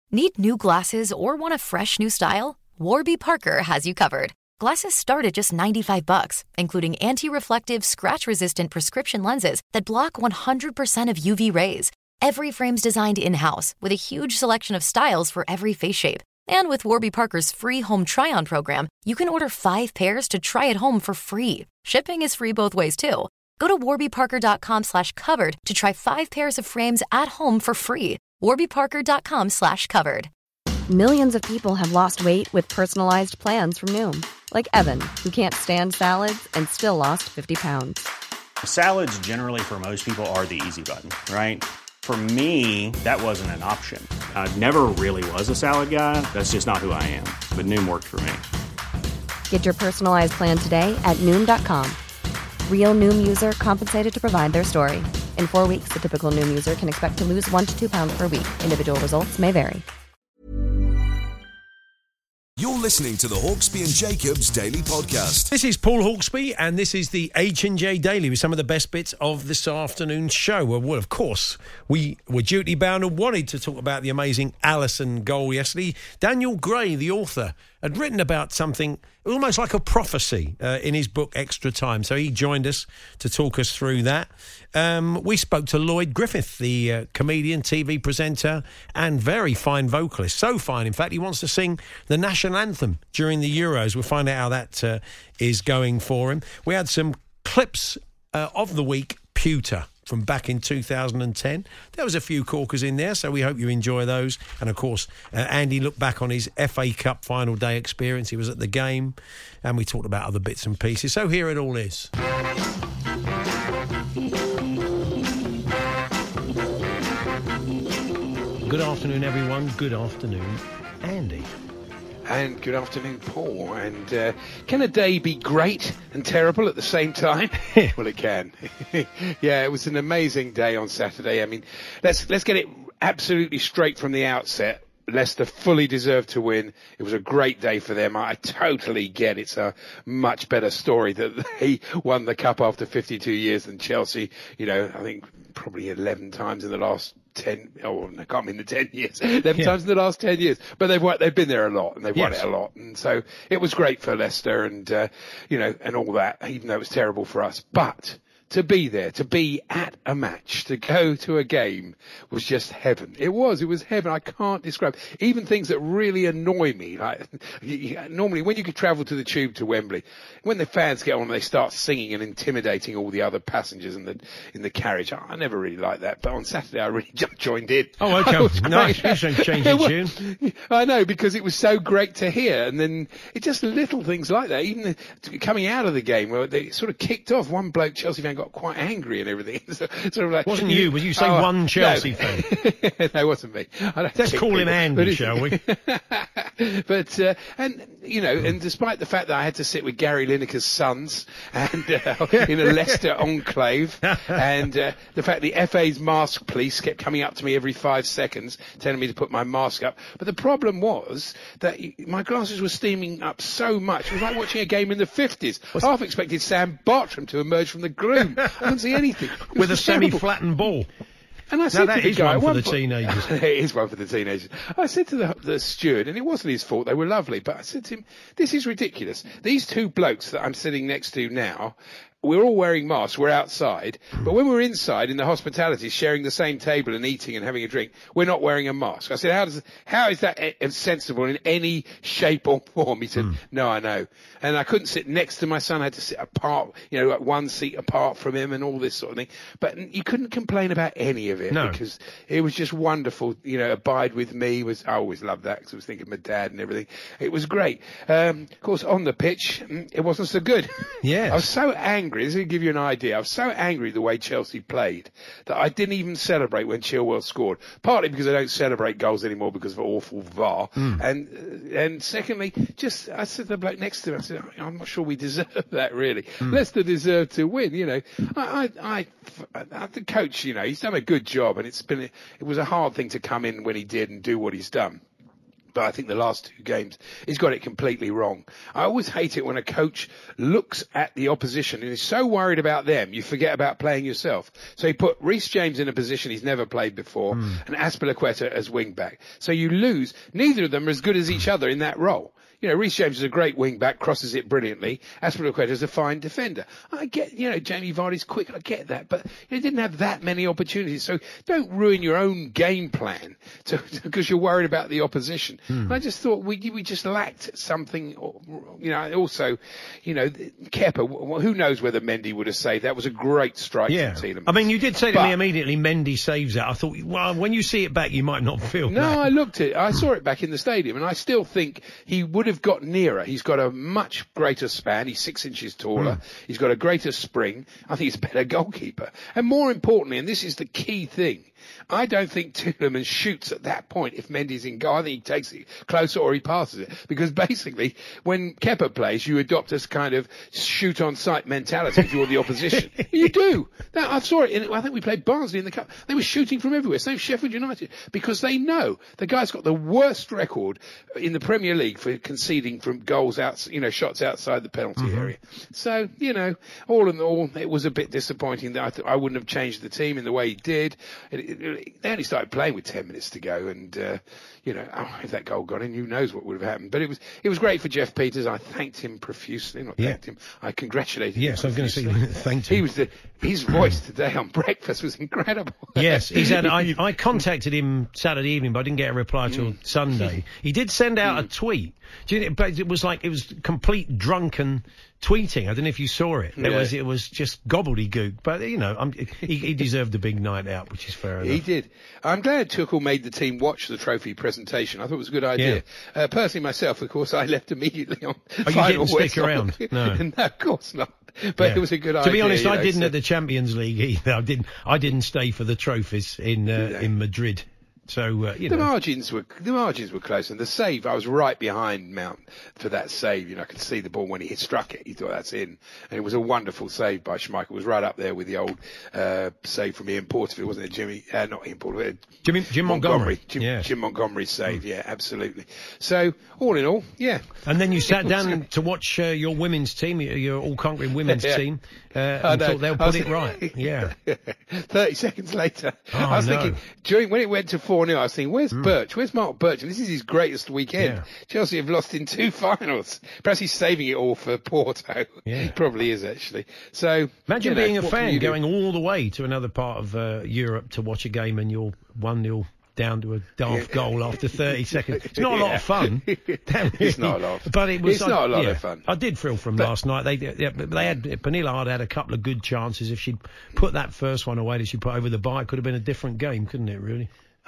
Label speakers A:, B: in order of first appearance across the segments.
A: Need new glasses or want a fresh new style? Warby Parker has you covered. Glasses start at just $95, including anti-reflective, scratch-resistant prescription lenses that block 100% of UV rays. Every frame's designed in-house with a huge selection of styles for every face shape. And with Warby Parker's free home try-on program, you can order 5 pairs to try at home for free. Shipping is free both ways, too. Go to warbyparker.com/covered to try 5 pairs of frames at home for free. warbyparker.com/covered.
B: Millions of people have lost weight with personalized plans from Noom. Like Evan, who can't stand salads and still lost 50 pounds.
C: Salads generally for most people are the easy button, right? For me, that wasn't an option. I never really was a salad guy. That's just not who I am. But Noom worked for me.
B: Get your personalized plan today at Noom.com. Real Noom user compensated to provide their story. In 4 weeks, the typical Noom user can expect to lose 1 to 2 pounds per week. Individual results may vary.
D: You're listening to the Hawksby and Jacobs Daily Podcast.
E: This is Paul Hawksby, and this is the H&J Daily with some of the best bits of this afternoon's show. Well, of course, we were duty bound and wanted to talk about the amazing Alisson goal yesterday. Daniel Gray, the author, had written about something almost like a prophecy in his book Extra Time. So he joined us to talk us through that. We spoke to Lloyd Griffith, the comedian, TV presenter, and very fine vocalist. So fine, in fact, he wants to sing the national anthem during the Euros. We'll find out how that is going for him. We had some clips of the week, Pewter, from back in 2010. There was a few corkers in there, so we hope you enjoy those. And, of course, Andy looked back on his FA Cup final day experience. He was at the game, and we talked about other bits and pieces. So here it all is. Good afternoon, everyone. Good afternoon, Andy.
F: And good afternoon, Paul. And can a day be great and terrible at the same time? Well, it can. Yeah, it was an amazing day on Saturday. I mean, let's get it absolutely straight from the outset. Leicester fully deserved to win. It was a great day for them. I totally get it's a much better story that they won the cup after 52 years than Chelsea. You know, I think probably 11 times in the last 10, I can't mean the 10 years, 11 times in the last 10 years. But they've been there a lot and they've won it a lot. And so it was great for Leicester and, and all that, even though it was terrible for us. But to be there, to be at a match, to go to a game was just heaven. It was heaven. I can't describe. Even things that really annoy me, like normally when you could travel to the Tube to Wembley, when the fans get on and they start singing and intimidating all the other passengers in the carriage, I never really like that. But on Saturday I really joined in.
E: Oh, okay. Nice. You should change your tune.
F: I know, because it was so great to hear. And then it just little things like that, even coming out of the game where they sort of kicked off. One bloke, Chelsea fan, got quite angry and everything. Sort of like,
E: wasn't you? Would you say one Chelsea fan?
F: No, it wasn't me.
E: Let's call him Andy, shall we?
F: But and despite the fact that I had to sit with Gary Lineker's sons and in a Leicester enclave, and the fact the FA's mask police kept coming up to me every 5 seconds telling me to put my mask up. But the problem was that my glasses were steaming up so much. It was like watching a game in the 50s. Half expected Sam Bartram to emerge from the gloom. I couldn't see anything.
E: With a semi-flattened ball.
F: And I said to the guy,
E: one for the teenagers.
F: It is one for the teenagers. I said to the steward, and it wasn't his fault, they were lovely, but I said to him, this is ridiculous. These two blokes that I'm sitting next to now, we're all wearing masks, we're outside, but when we're inside in the hospitality sharing the same table and eating and having a drink, we're not wearing a mask. I said, how is that sensible in any shape or form? He said, no, I know. And I couldn't sit next to my son, I had to sit apart, like 1 seat apart from him and all this sort of thing. But you couldn't complain about any of it because it was just wonderful. Abide with me I always loved that because I was thinking of my dad and everything. It was great. Of course, on the pitch, it wasn't so good.
E: Yeah.
F: I was so angry. This will give you an idea. I was so angry the way Chelsea played that I didn't even celebrate when Chilwell scored. Partly because I don't celebrate goals anymore because of awful VAR. And secondly, I said to the bloke next to him, I said, I'm not sure we deserve that really. Leicester deserve to win, the coach, he's done a good job and it was a hard thing to come in when he did and do what he's done. But I think the last 2 games, he's got it completely wrong. I always hate it when a coach looks at the opposition and is so worried about them, you forget about playing yourself. So he put Reece James in a position he's never played before and Azpilicueta as wing-back. So you lose. Neither of them are as good as each other in that role. You know, Reece James is a great wing-back, crosses it brilliantly. Azpilicueta is a fine defender. I get, Jamie Vardy's quick, I get that, but he didn't have that many opportunities. So don't ruin your own game plan because you're worried about the opposition. And I just thought we just lacked something, also, Kepa, who knows whether Mendy would have saved. That was a great strike from Tielemans.
E: I mean, you did say to me immediately, Mendy saves that. I thought, well, when you see it back, you might not feel that.
F: No, I saw it back in the stadium, and I still think he would have got nearer. He's got a much greater span. He's 6 inches taller. He's got a greater spring. I think he's a better goalkeeper. And more importantly, and this is the key thing, I don't think Tielemans shoots at that point if Mendy's in goal. I think he takes it closer or he passes it. Because basically, when Kepa plays, you adopt this kind of shoot-on-sight mentality if you're the opposition. You do. I saw it. I think we played Barnsley in the Cup. They were shooting from everywhere. Same Sheffield United. Because they know the guy's got the worst record in the Premier League for conceding from goals out, shots outside the penalty area. So, all in all, it was a bit disappointing that I wouldn't have changed the team in the way he did. They only started playing with 10 minutes to go, and if that goal got in, who knows what would have happened. But it was great for Jeff Peters. I thanked him profusely. Not thanked him. I congratulated him.
E: Yes, I was going to say thanked him.
F: His voice today on breakfast was incredible.
E: Yes, I contacted him Saturday evening, but I didn't get a reply till Sunday. He did send out a tweet. But it was complete drunken tweeting. I don't know if you saw it. It was just gobbledygook. But he deserved a big night out, which is fair enough.
F: He did. I'm glad Tuchel made the team watch the trophy presentation. I thought it was a good idea. Yeah. Personally, myself, of course, I left immediately on.
E: Oh, you didn't stick around? No,
F: of course not. But it was a good idea.
E: To be honest, I didn't at the Champions League either. I didn't stay for the trophies in Madrid. So
F: the margins were close, and the save, I was right behind Mount for that save. I could see the ball when he struck it. He thought that's in, and it was a wonderful save by Schmeichel. It was right up there with the old save from Ian Porterfield, wasn't it? Not Ian Porterfield.
E: Jim Montgomery.
F: Jim Montgomery's save. Yeah, absolutely. So all in all, yeah.
E: And then you sat down to watch your women's team, your all-conquering women's team, and thought they'll put it right. Yeah.
F: 30 seconds later, I was thinking when it went to 4-0, I was thinking, where's Birch? Where's Mark Birch? And this is his greatest weekend. Yeah. Chelsea have lost in 2 finals. Perhaps he's saving it all for Porto. Yeah. He probably is, actually. So
E: imagine being a fan going all the way to another part of Europe to watch a game and you're 1-0 down to a daft goal after 30 seconds. It's not a lot of fun.
F: It's not a lot.
E: But it's
F: not a lot of fun.
E: I did feel from last night. They had Pernille had a couple of good chances. If she'd put that first one away that she put over the bar, it could have been a different game, couldn't it? Really.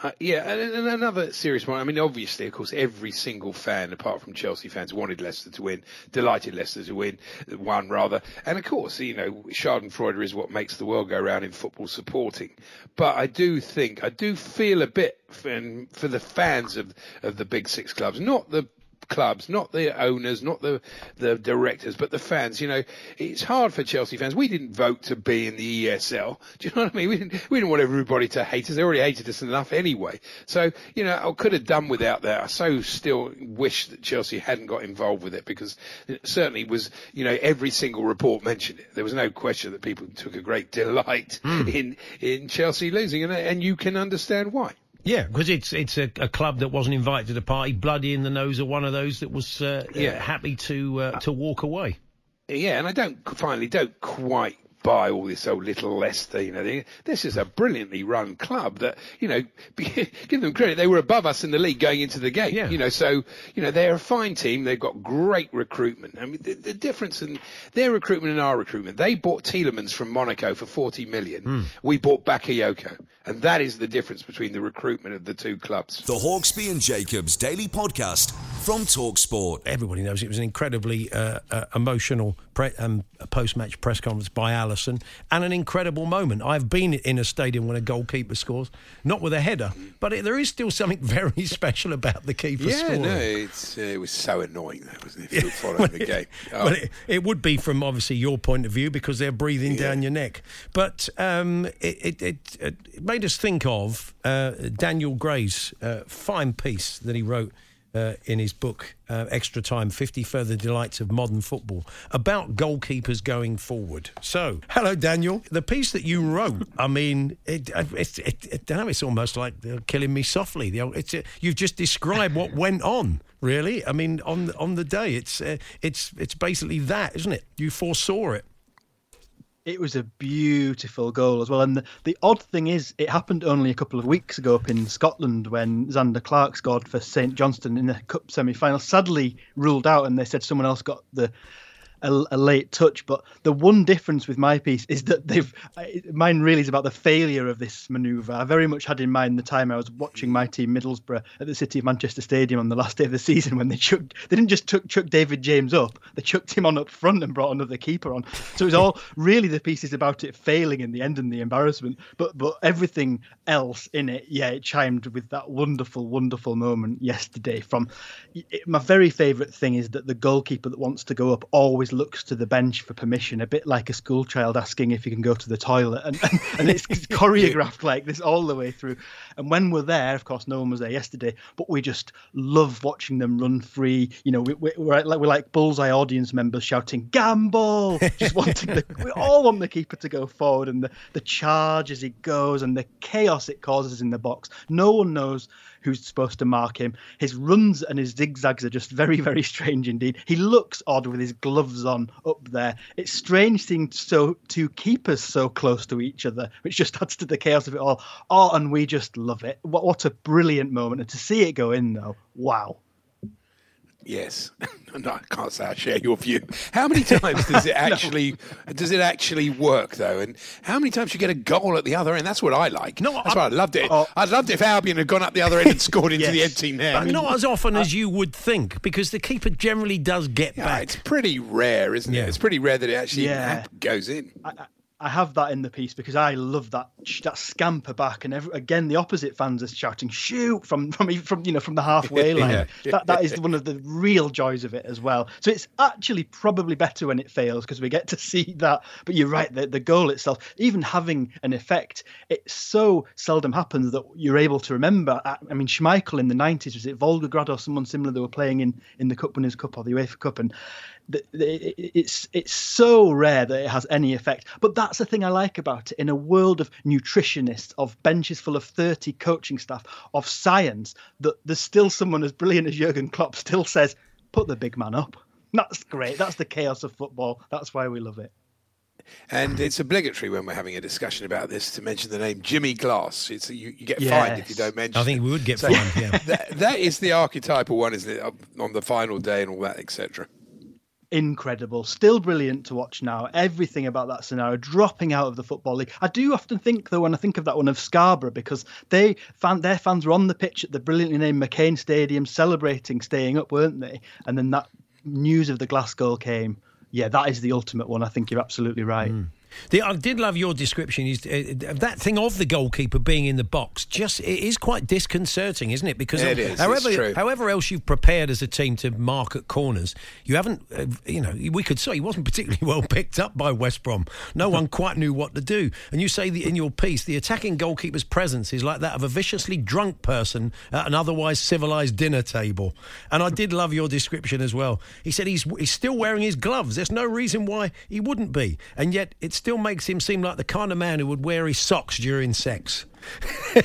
F: And another serious one. I mean, obviously, of course, every single fan, apart from Chelsea fans, wanted Leicester to win, delighted Leicester to win, won rather. And of course, Schadenfreude is what makes the world go round in football supporting. But I do feel a bit for the fans of the big 6 clubs, not the clubs, not the owners, not the directors, but the fans. It's hard for Chelsea fans. We didn't vote to be in the ESL. Do you know what I mean? We didn't want everybody to hate us. They already hated us enough anyway. So, I could have done without that. I so still wish that Chelsea hadn't got involved with it, because it certainly was, every single report mentioned it. There was no question that people took a great delight in Chelsea losing, and you can understand why.
E: Yeah, because it's a club that wasn't invited to the party, bloody in the nose of one of those that was happy to walk away. Yeah,
F: and I don't quite buy all this old little Leicester. This is a brilliantly run club that, give them credit. They were above us in the league going into the game. Yeah. So they're a fine team. They've got great recruitment. I mean, the difference in their recruitment and our recruitment, they bought Tielemans from Monaco for 40 million. We bought Bakayoko. And that is the difference between the recruitment of the 2 clubs.
D: The Hawksbee and Jacobs Daily Podcast from TalkSport.
E: Everybody knows it was an incredibly emotional post-match press conference by Alisson, and an incredible moment. I've been in a stadium when a goalkeeper scores, not with a header, but there is still something very special about the keeper scoring.
F: It was so annoying, that wasn't it, if you were following the game.
E: Well, it would be from obviously your point of view, because they're breathing down your neck. But it made us think of Daniel Gray's fine piece that he wrote in his book, Extra Time, 50 Further Delights of Modern Football, about goalkeepers going forward. So, hello, Daniel. The piece that you wrote, I mean, it's almost like killing me softly. You've just described what went on, really. I mean, on the day, it's basically that, isn't it? You foresaw it.
G: It was a beautiful goal as well. And the odd thing is, it happened only a couple of weeks ago up in Scotland when Xander Clark scored for St Johnstone in the Cup semi-final. Sadly ruled out, and they said someone else got a late touch. But the one difference with my piece is that mine really is about the failure of this manoeuvre. I very much had in mind the time I was watching my team Middlesbrough at the City of Manchester Stadium on the last day of the season when they didn't just chuck David James up, they chucked him on up front and brought another keeper on. So it was all really, the piece is about it failing in the end and the embarrassment. But everything else in it, it chimed with that wonderful, wonderful moment yesterday. My very favourite thing is that the goalkeeper that wants to go up always looks to the bench for permission, a bit like a school child asking if he can go to the toilet, and it's choreographed like this all the way through. And when we're there, of course, no one was there yesterday, but we just love watching them run free. You know, we're like bullseye audience members shouting "Gamble!" Just wanting we all want the keeper to go forward, and the charge as he goes, and the chaos it causes in the box. No one knows who's supposed to mark him. His runs and his zigzags are just very, very strange indeed. He looks odd with his gloves on up there. It's strange seeing two keepers so close to each other, which just adds to the chaos of it all. Oh, and we just love it. What a brilliant moment. And to see it go in, though, wow.
F: Yes, no, I can't say I share your view. How many times does it actually work though? And how many times you get a goal at the other end? That's what I like. That's why I loved it. I'd loved it if Albion had gone up the other end and scored into the empty net.
E: But not as often as you would think, because the keeper generally does get back.
F: It's pretty rare, isn't it? It's pretty rare that it actually goes in.
G: I have that in the piece because I love that scamper back, and again the opposite fans are shouting "shoot" from the halfway line. That is one of the real joys of it as well. So it's actually probably better when it fails because we get to see that. But you're right, the goal itself, even having an effect, it so seldom happens that you're able to remember. I mean, Schmeichel in the 90s, was it Volgograd or someone similar, they were playing in the Cup Winners' Cup or the UEFA Cup, and it's so rare that it has any effect. But that's the thing I like about it. In a world of nutritionists, of benches full of 30 coaching staff, of science, that there's still someone as brilliant as Jurgen Klopp still says, put the big man up. That's great. That's the chaos of football. That's why we love it.
F: And it's obligatory when we're having a discussion about this to mention the name Jimmy Glass. You get fined if you don't mention it.
E: I think we would get fined, yeah.
F: That is the archetypal one, isn't it? On the final day and all that, etc.
G: Incredible. Still brilliant to watch now. Everything about that scenario, dropping out of the Football League. I do often think, though, when I think of that one, of Scarborough, because their fans were on the pitch at the brilliantly named McCain Stadium celebrating staying up, weren't they? And then that news of the Glass goal came. Yeah, that is the ultimate one. I think you're absolutely right.
E: I did love your description. Is that thing of the goalkeeper being in the box? It is quite disconcerting, isn't it? Because however else you've prepared as a team to mark at corners, you haven't. We could say he wasn't particularly well picked up by West Brom. No one quite knew what to do. And you say in your piece, the attacking goalkeeper's presence is like that of a viciously drunk person at an otherwise civilised dinner table. And I did love your description as well. He said he's still wearing his gloves. There's no reason why he wouldn't be, and yet it still makes him seem like the kind of man who would wear his socks during sex. But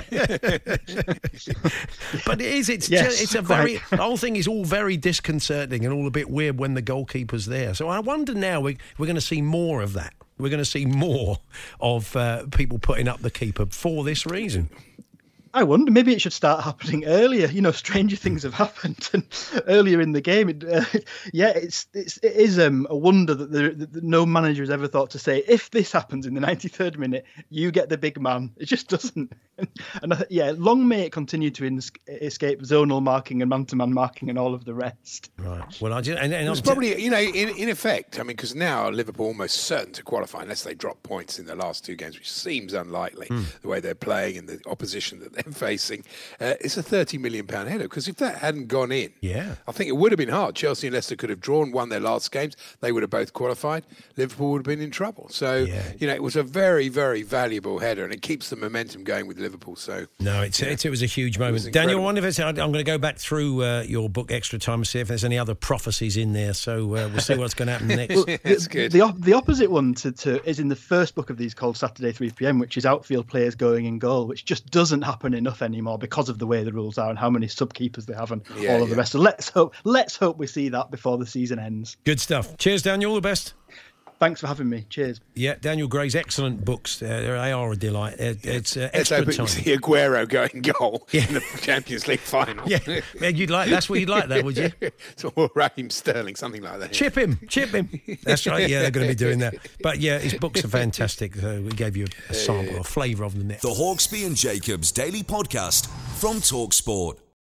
E: the whole thing is all very disconcerting and all a bit weird when the goalkeeper's there. So I wonder now we're going to see more of that. We're going to see more of people putting up the keeper for this reason.
G: I wonder, maybe it should start happening earlier. Stranger things have happened and earlier in the game. It is a wonder that no manager has ever thought to say, if this happens in the 93rd minute, you get the big man. It just doesn't. And long may it continue to escape zonal marking and man-to-man marking and all of the rest.
E: Right. Well,
F: it's probably, in effect, I mean, because now Liverpool almost certain to qualify unless they drop points in the last two games, which seems unlikely, the way they're playing and the opposition that they're facing, it's a £30 million header. Because if that hadn't gone in,
E: yeah,
F: I think it would have been hard. Chelsea and Leicester could have won their last games. They would have both qualified. Liverpool would have been in trouble. So, it was a very, very valuable header, and it keeps the momentum going with Liverpool. So
E: no, it was a huge moment. Daniel, I wonder if I'm going to go back through your book Extra Time and see if there's any other prophecies in there. So we'll see what's going to happen next.
F: That's good.
G: The opposite one is in the first book of these called Saturday 3 p.m, which is outfield players going in goal, which just doesn't happen enough anymore because of the way the rules are and how many sub-keepers they have and all of the rest. So let's hope we see that before the season ends.
E: Good stuff. Cheers, Daniel. All the best.
G: Thanks for having me. Cheers.
E: Yeah, Daniel Gray's excellent books. They are a delight. It's Extra Time.
F: See Aguero going goal in the Champions League final.
E: Yeah, that's what you'd like, that, would you?
F: Or Raheem Sterling, something like that.
E: Chip him. That's right. Yeah, they're going to be doing that. But yeah, his books are fantastic. So we gave you a sample, a flavour of them there.
D: The Hawksbee and Jacobs Daily Podcast from TalkSport.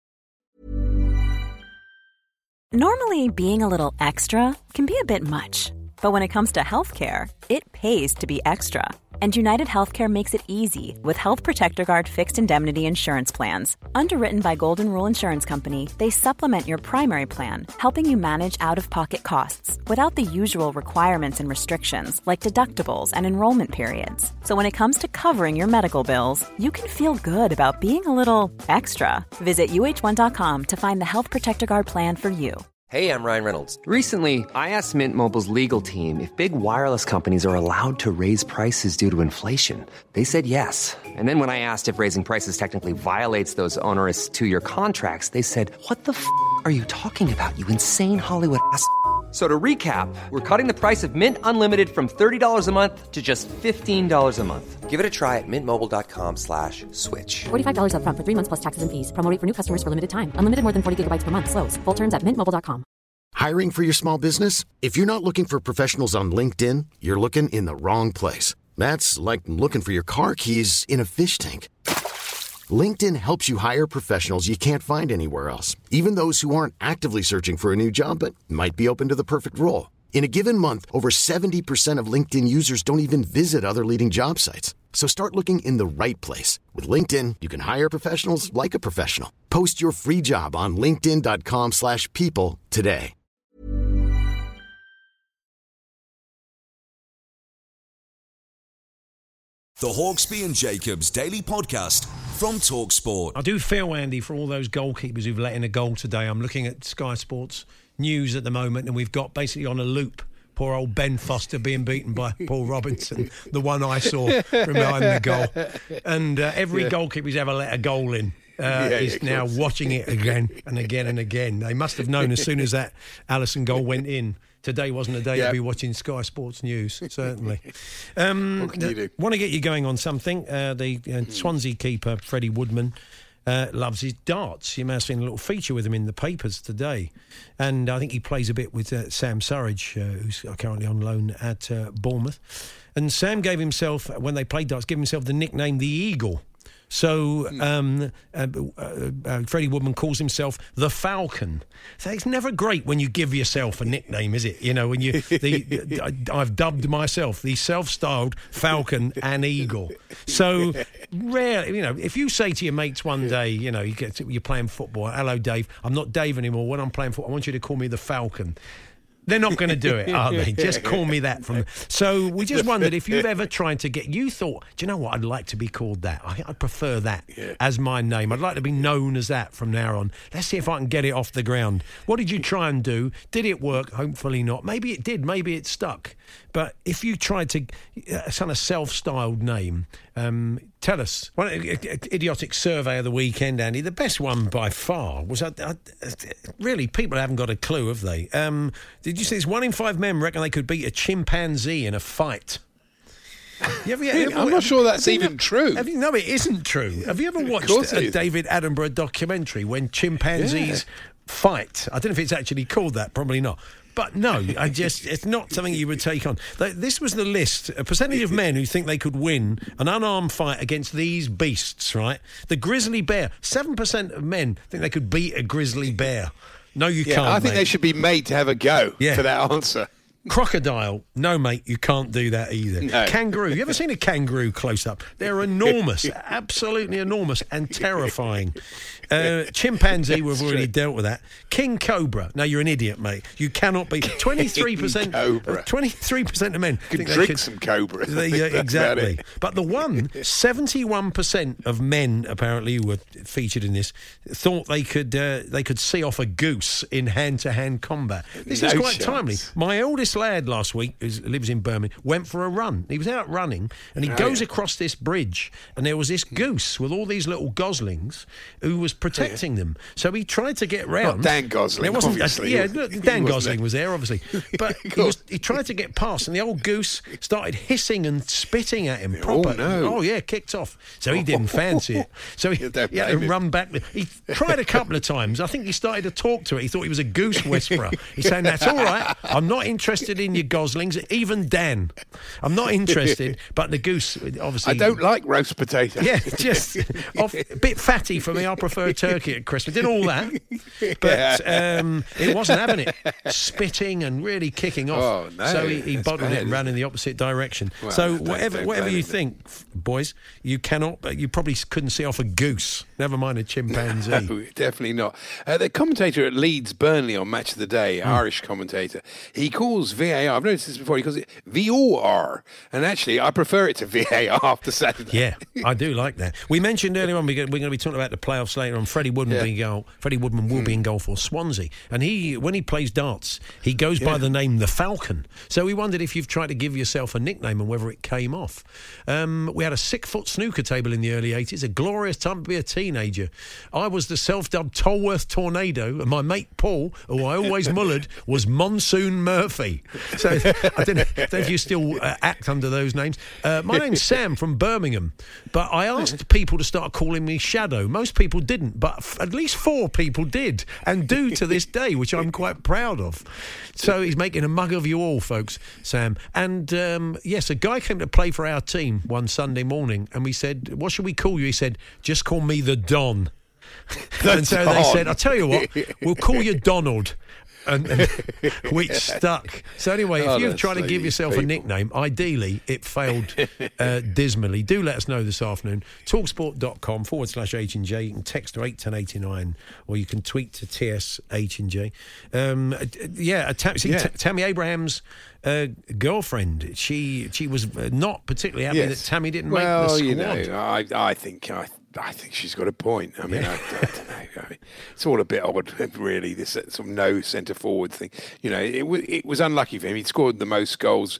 H: Normally, being a little extra can be a bit much. But when it comes to healthcare, it pays to be extra. And United Healthcare makes it easy with Health Protector Guard fixed indemnity insurance plans. Underwritten by Golden Rule Insurance Company, they supplement your primary plan, helping you manage out-of-pocket costs without the usual requirements and restrictions like deductibles and enrollment periods. So when it comes to covering your medical bills, you can feel good about being a little extra. Visit UH1.com to find the Health Protector Guard plan for you.
I: Hey, I'm Ryan Reynolds. Recently, I asked Mint Mobile's legal team if big wireless companies are allowed to raise prices due to inflation. They said yes. And then when I asked if raising prices technically violates those onerous 2-year contracts, they said, "What the f*** are you talking about, you insane Hollywood ass?" So to recap, we're cutting the price of Mint Unlimited from $30 a month to just $15 a month. Give it a try at mintmobile.com/switch.
B: $45 up front for 3 months plus taxes and fees. Promo rate for new customers for limited time. Unlimited more than 40 gigabytes per month. Slows full terms at mintmobile.com.
J: Hiring for your small business? If you're not looking for professionals on LinkedIn, you're looking in the wrong place. That's like looking for your car keys in a fish tank. LinkedIn helps you hire professionals you can't find anywhere else, even those who aren't actively searching for a new job but might be open to the perfect role. In a given month, over 70% of LinkedIn users don't even visit other leading job sites. So start looking in the right place. With LinkedIn, you can hire professionals like a professional. Post your free job on linkedin.com/people today.
D: The Hawksbee and Jacobs Daily Podcast from TalkSport.
E: I do feel, Andy, for all those goalkeepers who've let in a goal today. I'm looking at Sky Sports News at the moment, and we've got basically on a loop poor old Ben Foster being beaten by Paul Robinson, the one I saw from behind the goal. And every goalkeeper who's ever let a goal in is now watching it again and again and again. They must have known as soon as that Alisson goal went in. Today wasn't a day to be watching Sky Sports News, certainly.
F: What can you do?
E: Want to get you going on something. The Swansea keeper, Freddie Woodman, loves his darts. You may have seen a little feature with him in the papers today. And I think he plays a bit with Sam Surridge, who's currently on loan at Bournemouth. And Sam gave himself, when they played darts, gave himself the nickname The Eagle. So Freddie Woodman calls himself the Falcon. So it's never great when you give yourself a nickname, is it? You know, when I've dubbed myself the self-styled Falcon and Eagle. So rarely, you know, if you say to your mates one day, you know, you're playing football, hello Dave, I'm not Dave anymore. When I'm playing football, I want you to call me the Falcon. They're not going to do it, are they? Just call me that. So we just wondered if you've ever tried to you thought, do you know what, I'd like to be called that. I'd prefer that as my name. I'd like to be known as that from now on. Let's see if I can get it off the ground. What did you try and do? Did it work? Hopefully not. Maybe it did. Maybe it stuck. But if you tried to kind of self-styled name, tell us. One idiotic survey of the weekend, Andy. The best one by far was really, people haven't got a clue, have they? Did you see this? 1 in 5 men reckon they could beat a chimpanzee in a fight.
F: I'm not sure that's even true.
E: No, it isn't true. Have you ever watched a David Attenborough documentary when chimpanzees fight? I don't know if it's actually called that. Probably not. But no, it's not something you would take on. This was the list, a percentage of men who think they could win an unarmed fight against these beasts, right? The grizzly bear, 7% of men think they could beat a grizzly bear. No, you can't.
F: I think they should be made to have a go for that answer.
E: Crocodile, no, mate, you can't do that either.
F: No.
E: Kangaroo, you ever seen a kangaroo close up? They're enormous, absolutely enormous and terrifying. Chimpanzee, we've already dealt with that. King cobra, no, you're an idiot, mate. You cannot be. 23% of men
F: could drink some cobra.
E: Exactly. But the one, 71% of men apparently who were featured in this thought they could see off a goose in hand-to-hand combat. This is quite timely. My oldest lad last week, who lives in Birmingham, went for a run. He was out running and he goes across this bridge and there was this goose with all these little goslings who was protecting them. So he tried to get round.
F: Not Dan Gosling, obviously.
E: Dan Gosling was there, obviously. But he tried to get past and the old goose started hissing and spitting at him. Proper.
F: Oh, no.
E: Oh, yeah, kicked off. So he didn't fancy it. So he had to run back. He tried a couple of times. I think he started to talk to it. He thought he was a goose whisperer. He's saying, that's all right. I'm not interested in your goslings, even Dan. I'm not interested. But the goose, obviously...
F: I don't like roast potato.
E: Yeah, just a bit fatty for me. I prefer turkey at Christmas. Did all that. But it wasn't having it. Spitting and really kicking off.
F: Oh, no.
E: So he bottled it and ran in the opposite direction.
F: Well,
E: so whatever you think, boys, you probably couldn't see off a goose. Never mind a chimpanzee.
F: No, definitely not. The commentator at Leeds Burnley on Match of the Day, Irish commentator, he calls VAR, I've noticed this before, he calls it VOR. And actually, I prefer it to VAR after Saturday.
E: Yeah, I do like that. We mentioned earlier on, we're going to be talking about the playoffs later on. Freddie Woodman will be in goal for Swansea. And when he plays darts, he goes by the name The Falcon. So we wondered if you've tried to give yourself a nickname and whether it came off. We had a 6-foot snooker table in the early 80s, a glorious time to be a teenager. I was the self-dubbed Tolworth Tornado, and my mate Paul, who I always mullered, was Monsoon Murphy. So I don't know if you still act under those names. My name's Sam from Birmingham, but I asked people to start calling me Shadow. Most people didn't, but at least 4 people did, and do to this day, which I'm quite proud of. So he's making a mug of you all, folks, Sam. And yes, a guy came to play for our team one Sunday morning, and we said, what should we call you? He said, just call me the Don. And so they said, I'll tell you what, we'll call you Donald. And which stuck. So anyway, if you've tried to give yourself a nickname, ideally it failed dismally. Do let us know this afternoon. Talksport.com/H&J. You can text to 81089 or you can tweet to TSH&J. Tammy Abraham's girlfriend. She was not particularly happy that Tammy didn't make the squad.
F: You know, I think she's got a point. I mean, I don't know. I mean, it's all a bit odd, really, this sort of no centre-forward thing. You know, it was unlucky for him. He'd scored the most goals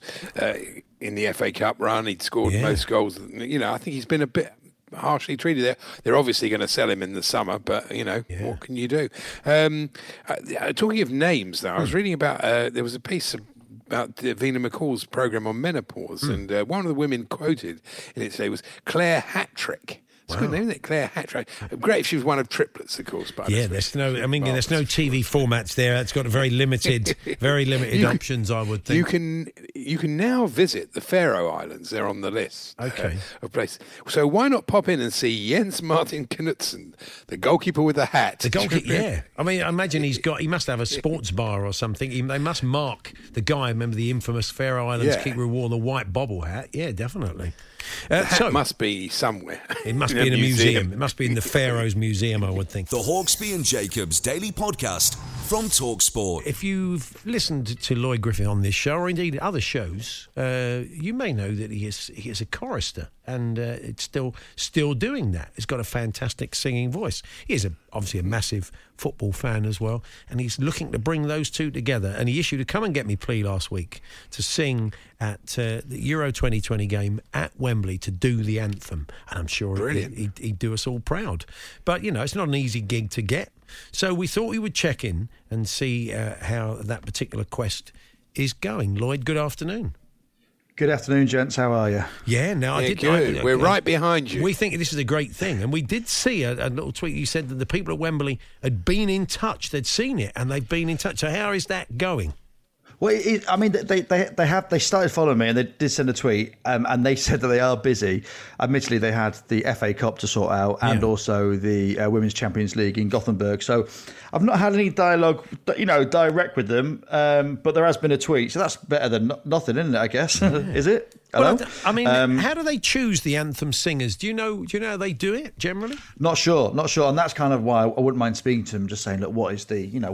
F: in the FA Cup run. He'd scored most goals. You know, I think he's been a bit harshly treated there. They're obviously going to sell him in the summer, but, you know, what can you do? Talking of names, though, I was reading about, there was a piece about Vina McCall's programme on menopause, and one of the women quoted in it today was Claire Hattrick. It's a good name, isn't it? Claire Hattrick. Great if she was one of triplets, of course. But
E: there's no TV formats there. It's got very limited options, I would think.
F: You can now visit the Faroe Islands. They're on the list.
E: Okay.
F: Of places. So why not pop in and see Jens Martin Knudsen, the goalkeeper with the hat?
E: The goalkeeper, yeah. I mean, I imagine he must have a sports bar or something. They must mark the guy. Remember the infamous Faroe Islands keeper who wore the white bobble hat? Yeah, definitely.
F: So must be somewhere.
E: It must be in a museum. It must be in the Faroes Museum, I would think.
D: The Hawksbee and Jacobs Daily Podcast from TalkSport.
E: If you've listened to Lloyd Griffith on this show, or indeed other shows, you may know that he is a chorister, and it's still doing that. He's got a fantastic singing voice. He is obviously a massive football fan as well, and he's looking to bring those two together. And he issued a come and get me plea last week to sing at the Euro 2020 game at Wembley to do the anthem, and I'm sure he'd do us all proud. But, you know, it's not an easy gig to get, so we thought we would check in and see how that particular quest is going. Lloyd, good afternoon.
K: Good afternoon, gents. How are you?
E: Yeah,
F: we're right behind you.
E: We think this is a great thing, and we did see a little tweet. You said that the people at Wembley had been in touch. They'd seen it, and they've been in touch. So how is that going?
K: Well, I mean, they started following me, and they did send a tweet, and they said that they are busy. Admittedly, they had the FA Cup to sort out, and also the Women's Champions League in Gothenburg. So I've not had any dialogue, direct with them, but there has been a tweet, so that's better than nothing, isn't it? I guess is it?
E: Well, I mean, how do they choose the anthem singers? Do you know how they do it generally?
K: Not sure, and that's kind of why I wouldn't mind speaking to them, just saying, look, what's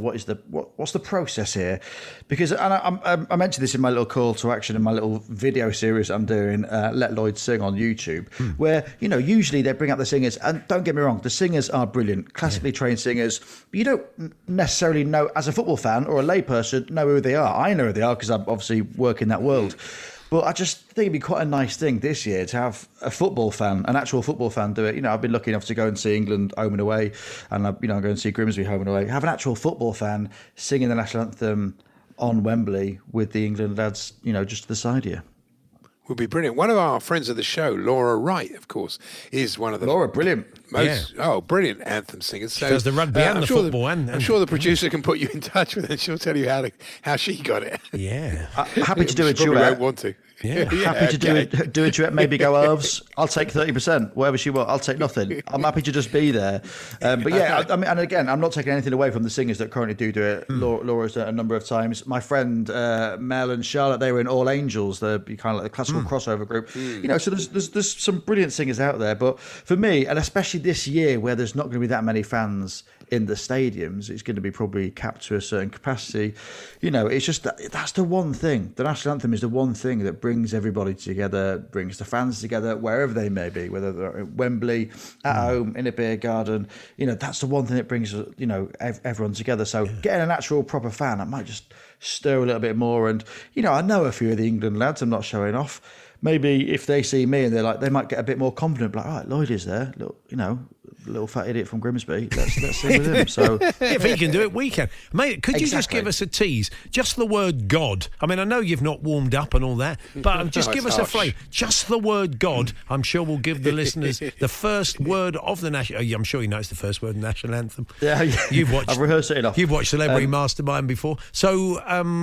K: the process here? Because I mentioned this in my little call to action in my little video series I'm doing, Let Lloyd Sing on YouTube, where usually they bring out the singers, and don't get me wrong, the singers are brilliant, classically trained singers, but you don't necessarily know, as a football fan or a layperson, know who they are. I know who they are because I obviously work in that world. But I just think it'd be quite a nice thing this year to have a football fan, an actual football fan, do it. I've been lucky enough to go and see England home and away, and I go and see Grimsby home and away. Have an actual football fan singing the national anthem on Wembley with the England lads, just to the side here.
F: Would be brilliant. One of our friends of the show, Laura Wright, of course, is one of the
K: brilliant,
F: brilliant anthem singers. So,
E: she does the rugby and the football,
F: I'm sure the producer can put you in touch with her. She'll tell you how she got it.
E: Yeah,
K: happy to do a duet.
F: Won't want to.
K: Yeah, happy to do a duet. Maybe go halves. I'll take 30%, whatever she wants. I'll take nothing. I'm happy to just be there. But yeah, I mean, and again, I'm not taking anything away from the singers that currently do it. Laura's done it a number of times. My friend Mel and Charlotte, they were in All Angels, the kind of like the classical crossover group. So there's some brilliant singers out there. But for me, and especially this year, where there's not going to be that many fans in the stadiums, it's going to be probably capped to a certain capacity. It's just that's the one thing. The national anthem is the one thing that brings everybody together, brings the fans together, wherever they may be, whether they're at Wembley, at home, in a beer garden. That's the one thing that brings everyone together. So getting an actual proper fan, that might just stir a little bit more. And I know a few of the England lads. I'm not showing off. Maybe if they see me and they're like, they might get a bit more confident. Like, all right, Lloyd is there. Look, little fat idiot from Grimsby. Let's sing with him. So
E: if he can do it, we can. Mate, could you just give us a tease? Just the word God. I mean, I know you've not warmed up and all that, but just give us a flavour. Just the word God. I'm sure we'll give the listeners the first word of the national. I'm sure you know it's the first word of the national anthem.
K: Yeah.
E: You've watched.
K: I've rehearsed it enough.
E: You've watched Celebrity Mastermind before, so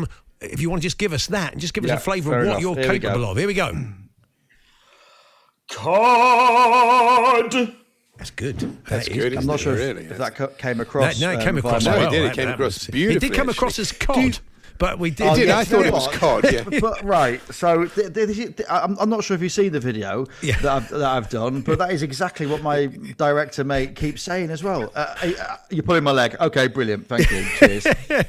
E: if you want to just give us that and just give us a flavour of what you're capable of. Here we go.
K: God.
E: That's good.
F: That's good.
K: I'm not sure if that came across.
E: No, it came across well.
F: No, it did. It came across beautifully.
E: It did come across as cod. But we did.
F: It did. I thought it was cod. Yeah.
K: But right. So I'm not sure if you've seen the video that I've done, but that is exactly what my director mate keeps saying as well. You're pulling my leg. Okay, brilliant. Thank you. Cheers.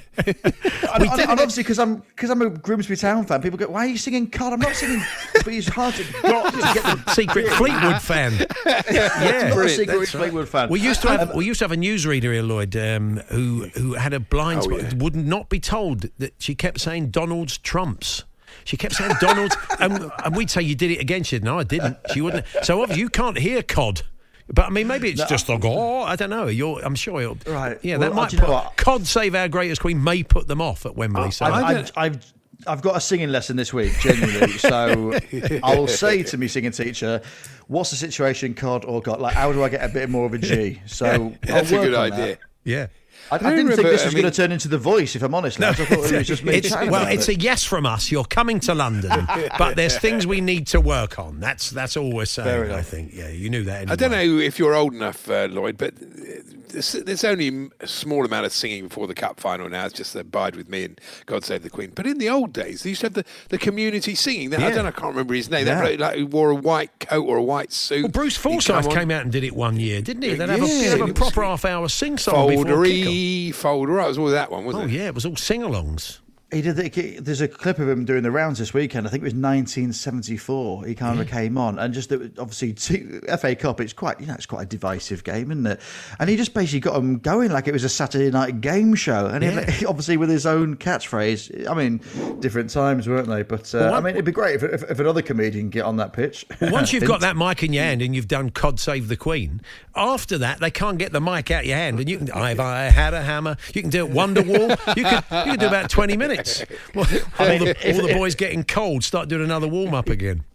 K: And obviously because I'm a Grimsby Town fan, people go, "Why are you singing cod?" I'm not singing, but it's hard to get the
E: secret Fleetwood fan.
K: Yeah, not a secret Fleetwood fan.
E: We used to have a newsreader here, Lloyd, who had a blind spot. Would not be told that. She kept saying Donald's trumps. She kept saying Donald's, and we'd say, "You did it again." She said, "No, I didn't." She wouldn't. So obviously you can't hear cod. But I mean, maybe it's just like, I don't know. I'm sure you'll.
K: Right.
E: Yeah, that might put cod save our greatest queen may put them off at Wembley. So
K: I've got a singing lesson this week, genuinely. So I'll say to me singing teacher, "What's the situation, cod or God? Like, how do I get a bit more of a G?" So
F: that's a good idea.
K: That.
E: Yeah.
K: I didn't think this was going to turn into The Voice, if I'm honest. I thought it was just me.
E: It's a yes from us. You're coming to London, but there's things we need to work on. That's all we're saying, I think. Yeah, you knew that anyway.
F: I don't know if you're old enough, Lloyd, but there's only a small amount of singing before the cup final now. It's just Bide With Me and God Save the Queen. But in the old days, they used to have the community singing. I can't remember his name. He wore a white coat or a white suit.
E: Well, Bruce Forsyth came out and did it one year, didn't he? They'd have a proper half-hour sing-song before kick-off.
F: Folder. It was all that one, wasn't it?
E: Oh, yeah, it was all sing-alongs.
K: He did. There's a clip of him doing the rounds this weekend. I think it was 1974. He kind of came on, and just obviously FA Cup. It's quite a divisive game, isn't it? And he just basically got them going like it was a Saturday night game show. And he obviously with his own catchphrase. I mean, different times, weren't they? But I mean, it'd be great if another comedian can get on that pitch.
E: Well, once you've got that mic in your hand and you've done "God Save the Queen," after that they can't get the mic out your hand, and you can. If I had a hammer, you can do it Wonderwall. You can do about 20 minutes. Well, all the boys getting cold start doing another warm-up again.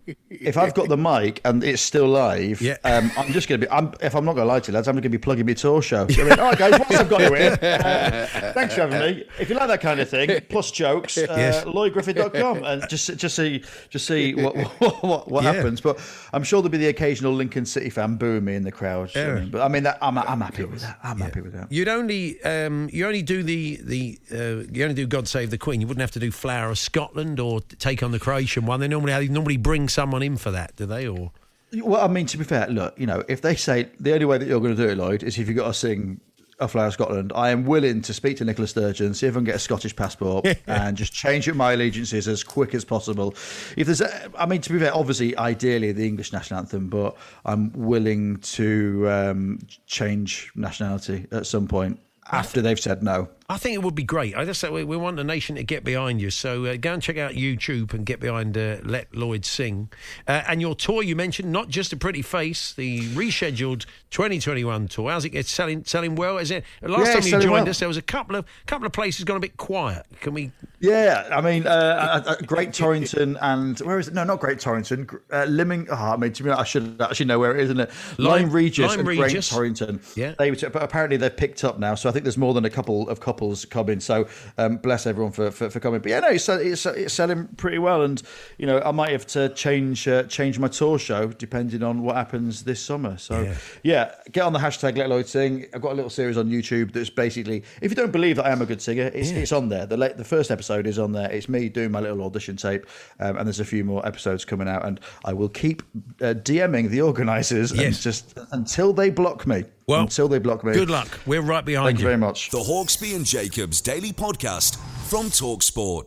K: if I've got the mic and it's still live, I'm just going to be. If I'm not going to lie to you, lads, I'm going to be plugging my tour show. So, all right, guys, what I've got you here. Thanks for having me. If you like that kind of thing, plus jokes, LloydGriffith.com, and just see what happens. But I'm sure there'll be the occasional Lincoln City fan booing me in the crowd. Yeah. But I mean, I'm happy with that. I'm happy with that.
E: You'd only you only do God Save the Queen. You wouldn't have to do Flower of Scotland or take on the Croatian one. They normally bring someone in for that, do they? Or
K: well, I mean, to be fair, look, if they say the only way that you're going to do it, Lloyd, is if you've got to sing A Flower of Scotland, I am willing to speak to Nicola Sturgeon, see if I can get a Scottish passport, and just change up my allegiances as quick as possible. If there's, to be fair, obviously, ideally the English national anthem, but I'm willing to change nationality at some point after they've said no.
E: I think it would be great. I just say we want the nation to get behind you. So go and check out YouTube and get behind Let Lloyd Sing. And your tour you mentioned, Not Just a Pretty Face, the rescheduled 2021 tour. How's it selling well? Is it last time you joined us? There was a couple of places gone a bit quiet. Can we?
K: Yeah, I mean, Great Torrington and where is it? No, not Great Torrington. Lymming. To me, I should actually know where it is, isn't it? Lyme Regis and Great Torrington. Yeah, but apparently they've picked up now. So I think there's more than a couple of couples coming, so bless everyone for coming. But yeah, no, it's selling pretty well, and I might have to change my tour show depending on what happens this summer. So yeah, get on the hashtag Let Lloyd Sing. I've got a little series on YouTube that's basically, if you don't believe that I am a good singer, it's on there. The first episode is on there. It's me doing my little audition tape, and there's a few more episodes coming out, and I will keep DMing the organisers and just until they block me.
E: Well,
K: until they block me.
E: Good luck. We're right behind
K: you. Thank you very much.
D: The Hawksbee and Jacobs Daily Podcast from TalkSport.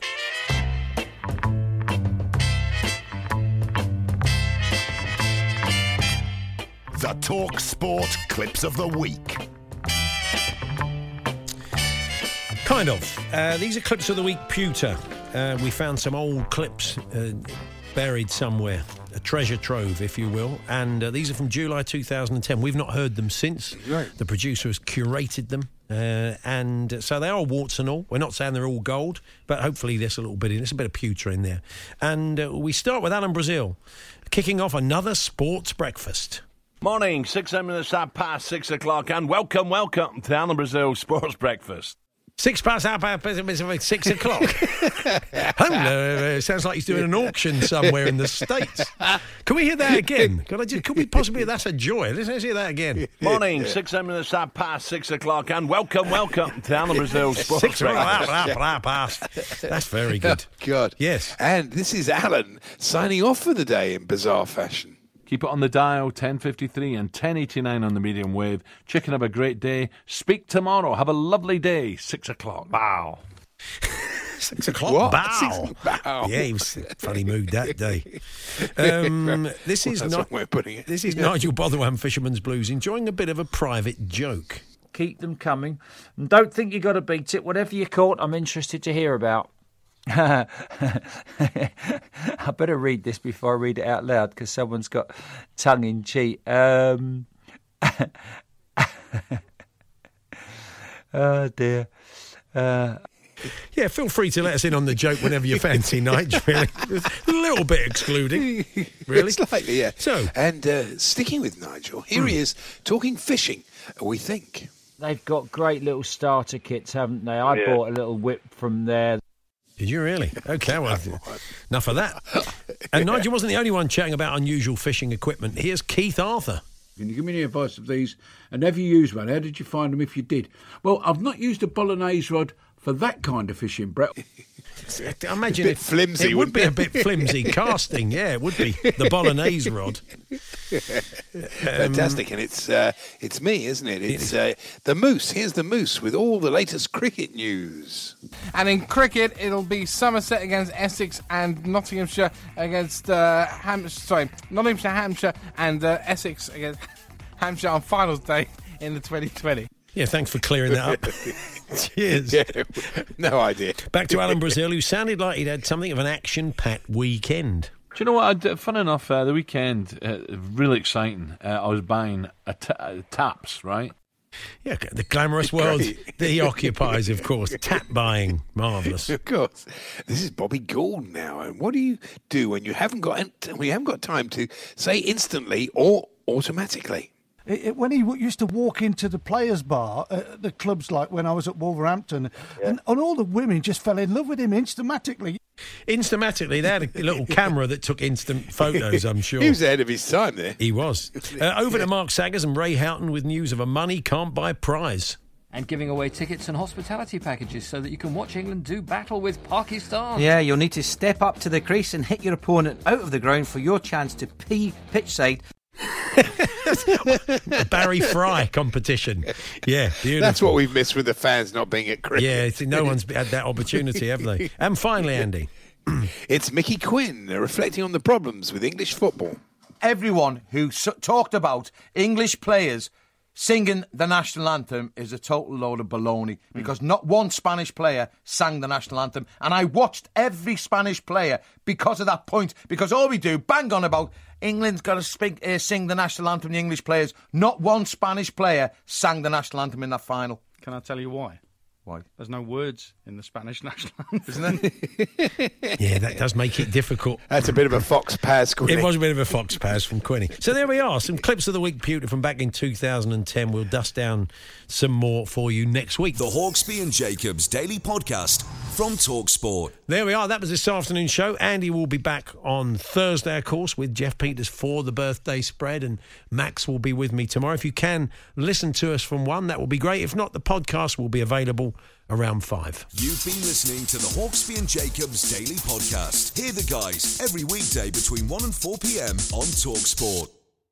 L: The TalkSport Clips of the Week.
E: Kind of. These are Clips of the Week pewter. We found some old clips buried somewhere. A treasure trove, if you will. And these are from July 2010. We've not heard them since.
F: Right.
E: The producer has curated them. And so they are warts and all. We're not saying they're all gold, but hopefully there's a little bit in. There's a bit of pewter in there. And we start with Alan Brazil, kicking off another sports breakfast.
M: Morning, 6 minutes past 6 o'clock, and welcome to Alan Brazil Sports Breakfast.
E: 6 past 6 o'clock. Sounds like he's doing an auction somewhere in the States. Can we hear that again? Could we possibly? That's a joy. Let's hear that again.
M: Morning, 6 minutes past 6 o'clock, and welcome to Alan Brazil Sports Breakfast.
E: That's very good.
F: God.
E: Yes.
F: And this is Alan signing off for the day in bizarre fashion.
M: Keep it on the dial, 1053 and 1089 on the medium wave. Chicken, have a great day. Speak tomorrow. Have a lovely day. 6 o'clock. Bow.
E: 6 o'clock?
F: What?
E: Bow.
F: 6 bow.
E: Yeah, he was in a funny mood that day. This is Nigel Botherwam, Fisherman's Blues, enjoying a bit of a private joke.
N: Keep them coming. And don't think you got to beat it. Whatever you caught, I'm interested to hear about. I better read this before I read it out loud because someone's got tongue in cheek. Oh dear.
E: Yeah, feel free to let us in on the joke whenever you fancy, Nigel. Really, a little bit excluding, really.
F: Slightly, yeah.
E: So,
F: and sticking with Nigel, here he is talking fishing. We think
N: they've got great little starter kits, haven't they? I bought a little whip from there.
E: Did you really? Okay, well, enough of that. And Nigel wasn't the only one chatting about unusual fishing equipment. Here's Keith Arthur.
O: Can you give me any advice of these? And have you used one? How did you find them if you did? Well, I've not used a bolognese rod for that kind of fishing, Brett.
E: I imagine
F: it flimsy.
E: It would be a bit flimsy casting. Yeah, it would be the bolognese rod.
F: Fantastic, and it's me, isn't it? It's the Moose. Here's the Moose with all the latest cricket news.
P: And in cricket, it'll be Somerset against Essex and Nottinghamshire against Nottinghamshire, Hampshire, and Essex against Hampshire on finals day in the 2020.
E: Yeah, thanks for clearing that up. Cheers.
F: Yeah, no idea.
E: Back to Alan Brazil, who sounded like he'd had something of an action-packed weekend.
M: Do you know what? Fun enough, the weekend, really exciting. I was buying taps, right?
E: Yeah, the glamorous world that he occupies, of course. Tap buying, marvellous.
F: Of course. This is Bobby Gould now. And what do you do when you haven't got time to say instantly or automatically?
Q: When he used to walk into the players' bar at the clubs, like when I was at Wolverhampton, and all the women just fell in love with him instantly.
E: Instantly, they had a little camera that took instant photos, I'm sure.
F: He was ahead of his time there.
E: He was. Over to Mark Saggers and Ray Houghton with news of a money can't buy prize.
R: And giving away tickets and hospitality packages so that you can watch England do battle with Pakistan.
S: Yeah, you'll need to step up to the crease and hit your opponent out of the ground for your chance to pee pitchside.
E: A Barry Fry competition. Yeah, beautiful.
F: That's what we've missed with the fans not being at cricket.
E: Yeah, see, no one's had that opportunity, have they? And finally, Andy.
F: It's Mickey Quinn reflecting on the problems with English football.
T: Everyone who talked about English players singing the national anthem is a total load of baloney, because not one Spanish player sang the national anthem, and I watched every Spanish player because of that point, because all we do, bang on about England's got to sing the national anthem, the English players. Not one Spanish player sang the national anthem in that final.
U: Can I tell you why?
T: Why?
U: There's no words in the Spanish national anthem, isn't
E: there? Yeah, that does make it difficult.
F: That's a bit of a fox pass, Quinny.
E: It was a bit of a fox pass from Quinny. So there we are, some clips of the week, Pewter, from back in 2010. We'll dust down some more for you next week.
D: The Hawksbee and Jacobs Daily Podcast from TalkSport.
E: There we are. That was this afternoon's show. Andy will be back on Thursday, of course, with Jeff Peters for the birthday spread, and Max will be with me tomorrow. If you can listen to us from 1, that will be great. If not, the podcast will be available around 5.
D: You've been listening to the Hawksbee and Jacobs Daily Podcast. Hear the guys every weekday between 1 and 4 p.m. on TalkSport.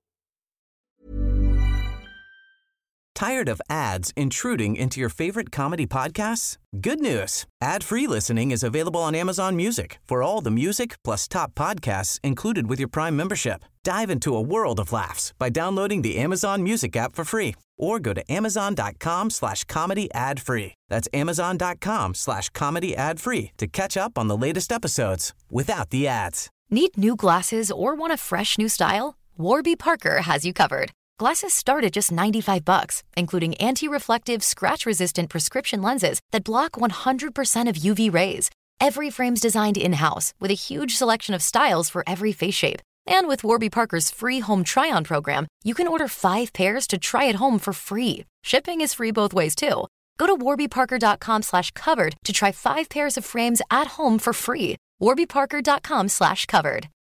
V: Tired of ads intruding into your favorite comedy podcasts? Good news. Ad-free listening is available on Amazon Music for all the music plus top podcasts included with your Prime membership. Dive into a world of laughs by downloading the Amazon Music app for free or go to amazon.com/comedy ad-free. That's amazon.com/comedy ad-free to catch up on the latest episodes without the ads.
A: Need new glasses or want a fresh new style? Warby Parker has you covered. Glasses start at just $95, including anti-reflective, scratch-resistant prescription lenses that block 100% of UV rays. Every frame's designed in-house with a huge selection of styles for every face shape. And with Warby Parker's free home try-on program, you can order 5 pairs to try at home for free. Shipping is free both ways, too. Go to warbyparker.com/covered to try 5 pairs of frames at home for free. warbyparker.com/covered.